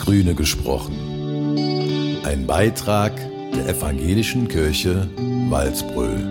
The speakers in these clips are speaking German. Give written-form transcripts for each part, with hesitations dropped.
Grüne gesprochen. Ein Beitrag der Evangelischen Kirche Walsbröl.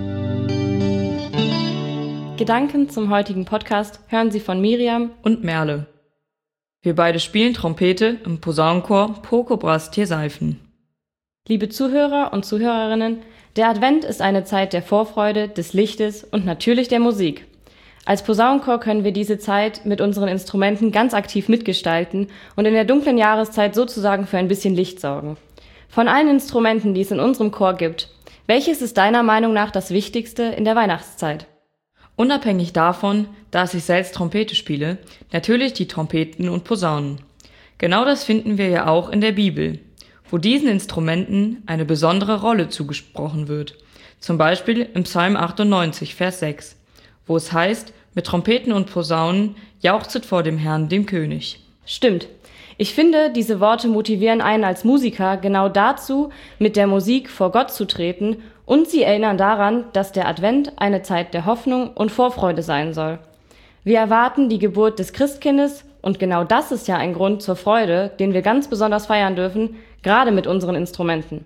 Gedanken zum heutigen Podcast hören Sie von Miriam und Merle. Wir beide spielen Trompete im Posaunenchor Poco Brass Thierseifen. Liebe Zuhörer und Zuhörerinnen, der Advent ist eine Zeit der Vorfreude, des Lichtes und natürlich der Musik. Als Posaunenchor können wir diese Zeit mit unseren Instrumenten ganz aktiv mitgestalten und in der dunklen Jahreszeit sozusagen für ein bisschen Licht sorgen. Von allen Instrumenten, die es in unserem Chor gibt, welches ist deiner Meinung nach das Wichtigste in der Weihnachtszeit? Unabhängig davon, dass ich selbst Trompete spiele, natürlich die Trompeten und Posaunen. Genau das finden wir ja auch in der Bibel, wo diesen Instrumenten eine besondere Rolle zugesprochen wird. Zum Beispiel im Psalm 98, Vers 6. Wo es heißt, mit Trompeten und Posaunen jauchzet vor dem Herrn, dem König. Stimmt. Ich finde, diese Worte motivieren einen als Musiker genau dazu, mit der Musik vor Gott zu treten, und sie erinnern daran, dass der Advent eine Zeit der Hoffnung und Vorfreude sein soll. Wir erwarten die Geburt des Christkindes und genau das ist ja ein Grund zur Freude, den wir ganz besonders feiern dürfen, gerade mit unseren Instrumenten.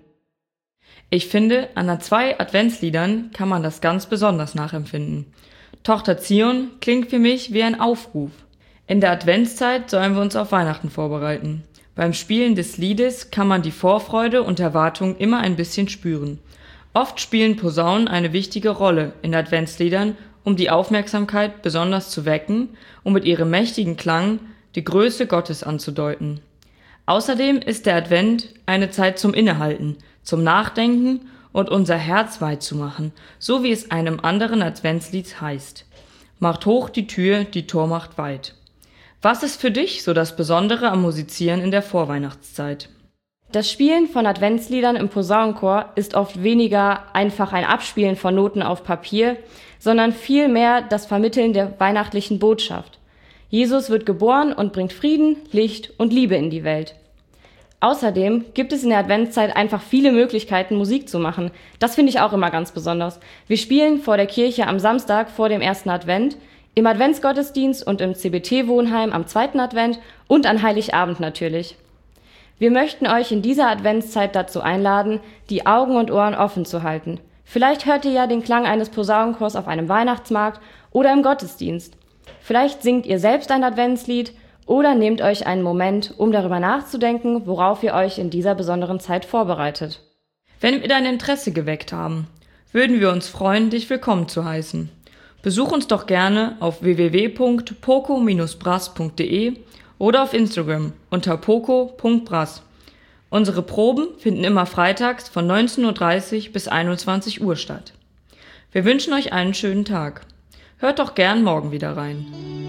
Ich finde, an 2 Adventsliedern kann man das ganz besonders nachempfinden. Tochter Zion klingt für mich wie ein Aufruf. In der Adventszeit sollen wir uns auf Weihnachten vorbereiten. Beim Spielen des Liedes kann man die Vorfreude und Erwartung immer ein bisschen spüren. Oft spielen Posaunen eine wichtige Rolle in Adventsliedern, um die Aufmerksamkeit besonders zu wecken und mit ihrem mächtigen Klang die Größe Gottes anzudeuten. Außerdem ist der Advent eine Zeit zum Innehalten, zum Nachdenken und unser Herz weit zu machen, so wie es einem anderen Adventslied heißt. Macht hoch die Tür, die Tor macht weit. Was ist für dich so das Besondere am Musizieren in der Vorweihnachtszeit? Das Spielen von Adventsliedern im Posaunenchor ist oft weniger einfach ein Abspielen von Noten auf Papier, sondern vielmehr das Vermitteln der weihnachtlichen Botschaft. Jesus wird geboren und bringt Frieden, Licht und Liebe in die Welt. Außerdem gibt es in der Adventszeit einfach viele Möglichkeiten, Musik zu machen. Das finde ich auch immer ganz besonders. Wir spielen vor der Kirche am Samstag vor dem 1. Advent, im Adventsgottesdienst und im CBT-Wohnheim am 2. Advent und an Heiligabend natürlich. Wir möchten euch in dieser Adventszeit dazu einladen, die Augen und Ohren offen zu halten. Vielleicht hört ihr ja den Klang eines Posaunenchors auf einem Weihnachtsmarkt oder im Gottesdienst. Vielleicht singt ihr selbst ein Adventslied oder nehmt euch einen Moment, um darüber nachzudenken, worauf ihr euch in dieser besonderen Zeit vorbereitet. Wenn wir dein Interesse geweckt haben, würden wir uns freuen, dich willkommen zu heißen. Besuch uns doch gerne auf www.poco-brass.de oder auf Instagram unter poco.brass. Unsere Proben finden immer freitags von 19:30 Uhr bis 21 Uhr statt. Wir wünschen euch einen schönen Tag. Hört doch gern morgen wieder rein.